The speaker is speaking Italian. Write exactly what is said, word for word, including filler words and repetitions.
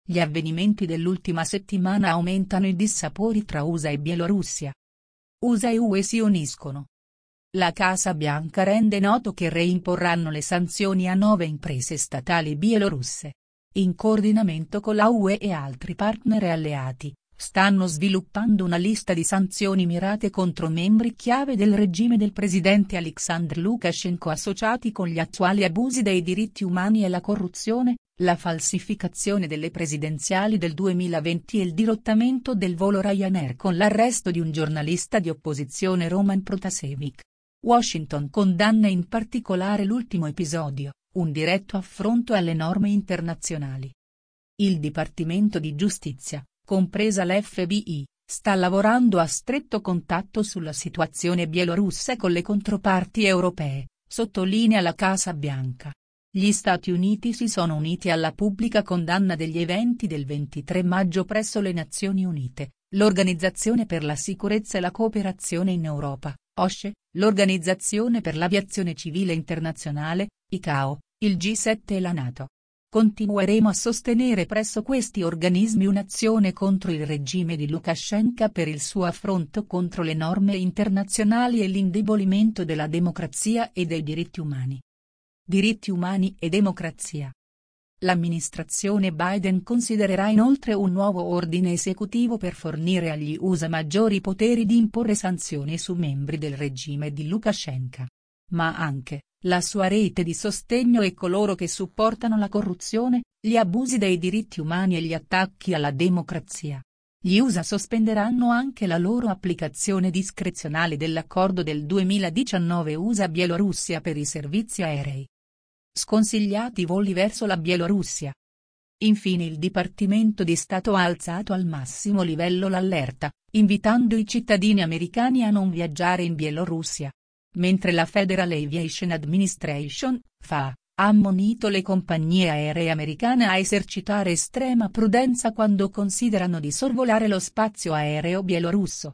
Gli avvenimenti dell'ultima settimana aumentano i dissapori tra U S A e Bielorussia. U S A e U E si uniscono. La Casa Bianca rende noto che reimporranno le sanzioni a nove imprese statali bielorusse. In coordinamento con la U E e altri partner e alleati, stanno sviluppando una lista di sanzioni mirate contro membri chiave del regime del presidente Alexandr Lukashenko associati con gli attuali abusi dei diritti umani e la corruzione, la falsificazione delle presidenziali del duemilaventi e il dirottamento del volo Ryanair con l'arresto di un giornalista di opposizione Roman Protasevich. Washington condanna in particolare l'ultimo episodio, un diretto affronto alle norme internazionali. Il Dipartimento di Giustizia, compresa l'F B I, sta lavorando a stretto contatto sulla situazione bielorussa con le controparti europee, sottolinea la Casa Bianca. Gli Stati Uniti si sono uniti alla pubblica condanna degli eventi del ventitré maggio presso le Nazioni Unite, l'Organizzazione per la Sicurezza e la Cooperazione in Europa, O S C E, l'Organizzazione per l'Aviazione Civile Internazionale, I C A O, il G sette e la NATO. Continueremo a sostenere presso questi organismi un'azione contro il regime di Lukashenko per il suo affronto contro le norme internazionali e l'indebolimento della democrazia e dei diritti umani. Diritti umani e democrazia. L'amministrazione Biden considererà inoltre un nuovo ordine esecutivo per fornire agli U S A maggiori poteri di imporre sanzioni su membri del regime di Lukashenko. Ma anche, la sua rete di sostegno e coloro che supportano la corruzione, gli abusi dei diritti umani e gli attacchi alla democrazia. Gli U S A sospenderanno anche la loro applicazione discrezionale dell'accordo del duemiladiciannove U S A-Bielorussia per i servizi aerei. Sconsigliati voli verso la Bielorussia. Infine il Dipartimento di Stato ha alzato al massimo livello l'allerta, invitando i cittadini americani a non viaggiare in Bielorussia. Mentre la Federal Aviation Administration, F A A, ha ammonito le compagnie aeree americane a esercitare estrema prudenza quando considerano di sorvolare lo spazio aereo bielorusso.